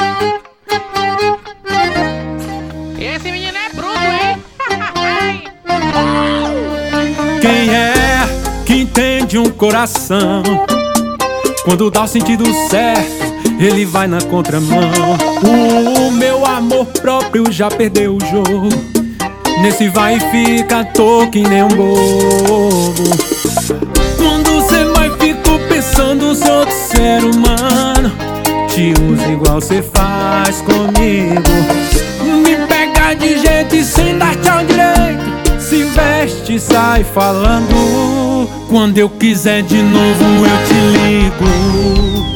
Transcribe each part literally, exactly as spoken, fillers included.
Esse menino é bruto, hein? Quem é que entende um coração? Quando dá o sentido certo, ele vai na contramão. O meu amor próprio já perdeu o jogo. Nesse vai e fica, tô que nem um bobo. Quando cê vai, fico pensando se outro ser humano te usa igual cê faz comigo. Me pega de jeito e sem dar tchau direito, se veste e sai falando. Quando eu quiser de novo eu te ligo.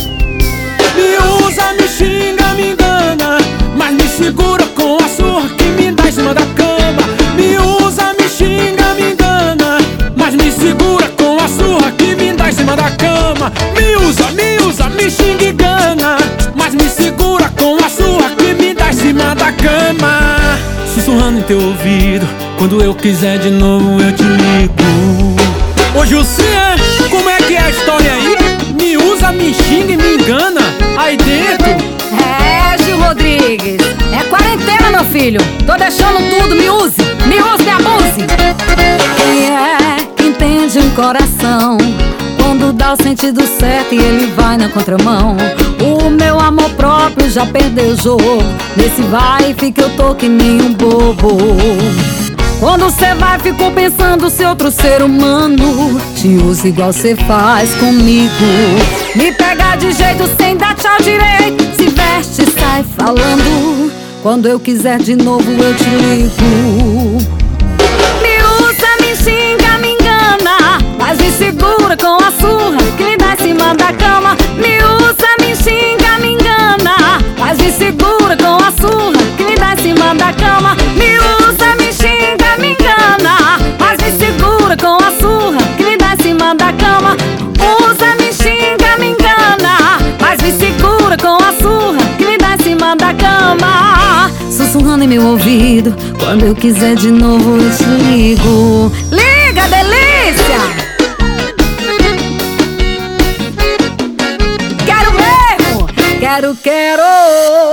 Me usa, me xinga, me engana, mas me segura com a surra que me dá em cima da cama. Me usa, me xinga, me engana, mas me segura com a surra que me dá em cima da cama. Me usa, me usa, me xinga e engana, mas me segura com a surra que me dá em cima da cama. Sussurrando em teu ouvido, quando eu quiser de novo eu te ligo. Ô Jussian, como é que é a história aí? Me usa, me xinga e me engana aí dentro? É, Gil Rodrigues, é quarentena, meu filho. Tô deixando tudo, me use, me use, me abuse. Quem é que entende um coração? Quando dá o sentido certo e ele vai na contramão. O meu amor próprio já perdeu o jogo. Nesse vai e fica eu tô que nem um bobo. Quando cê vai, fico pensando se outro ser humano te usa igual cê faz comigo. Me pega de jeito sem dar tchau direito, se veste e sai falando. Quando eu quiser de novo eu te ligo. Me usa, me xinga, me engana, mas me segura com a surra que me dá em cima da cama. Me usa, me xinga, me engana, mas me segura com a surra que me dá em cima da cama. Me usa, me xinga, me engana, mas me segura com a surra que me dá em cima da cama. Usa, me xinga, me engana, mas me segura com a surra que me dá em cima da cama. Sussurrando em meu ouvido, quando eu quiser de novo eu te ligo. Liga, delícia! Quero mesmo, quero, quero.